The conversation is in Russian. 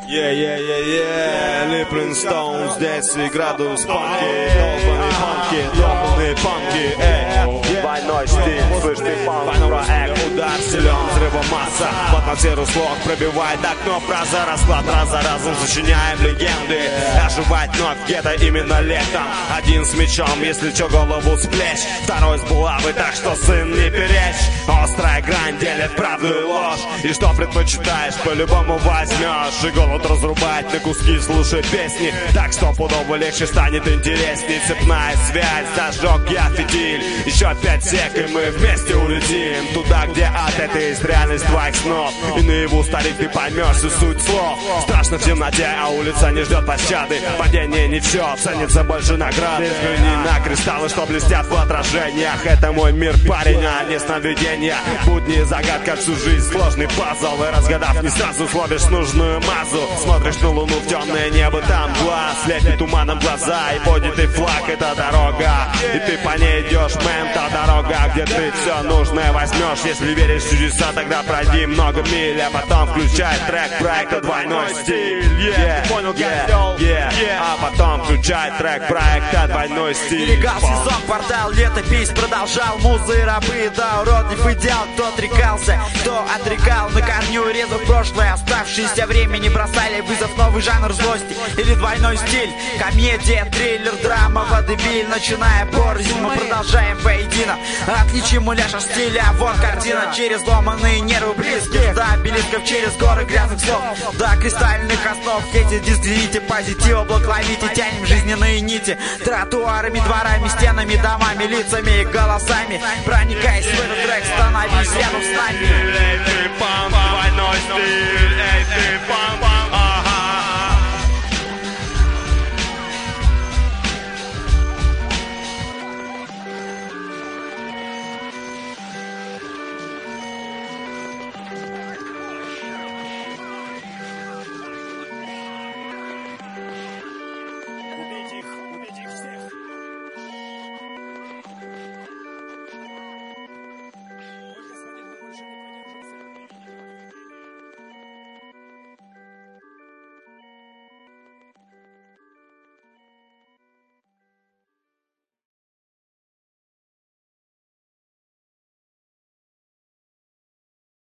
Липлин Стоунс, 10 градус, панки, долбаные панки, двойной стиль, слышный панк-проект, удар силен, взрыва масса, в атмосферу слог пробивает окно, фраза, расклад, раз за разом сочиняем легенды, оживать вновь где-то именно летом, один с мечом, если чё, голову с плеч, второй с булавы, так что, сын, не перечь, острая грань делит правду и ложь, и что предпочитаешь, по-любому возьмешь, и голод разрубать на куски, слушай песни, так стопудово легче станет интересней, цепная связь, зажег я фитиль, еще 5 сек, и мы вместе улетим туда, где ад, это есть реальность твоих снов, и наяву, старик, ты поймешь всю суть слов, страшно в темноте, а улица не ждет пощады, падение не в счет, ценится больше награды, взгляни на кристаллы, что блестят в отражениях, это мой мир, парень, а не сновидения, будни, загадка, всю жизнь, сложный пазл, и разгадав не сразу словишь нужную мазу, смотришь на луну в темное небо, там глаз, слепит туманом глаза, и поднятый флаг, это дорога, и ты по ней идешь, мэн, та дорога, где ты все нужное возьмешь, если веришь в чудеса, тогда пройди много миль, а потом включай трек проекта «Двойной стиль», а потом включай трек проекта «Двойной стиль». Нелегал сезон, квартал, летопись продолжал, музы, рабы, да, уродлив идеал, кто отрекался, кто отрекал, на корню резав прошлое, оставшиеся времени бросали вызов, новый жанр злости или двойной стиль, комедия, триллер, драма, водевиль, начиная порознь, мы продолжаем воедино, отличим муляж от стиля, вот картина, через ломаные нервы близких, до обелисков, через горы грязных слов, до кристальных основ, эти диск, позитива, блок ловите, тянем жизненные нити, тротуарами, дворами, стенами, домами, лицами и голосами, проникаясь в этот трек, становись рядом с нами. Эй, ты панк, двойной стиль, эй, ты панк.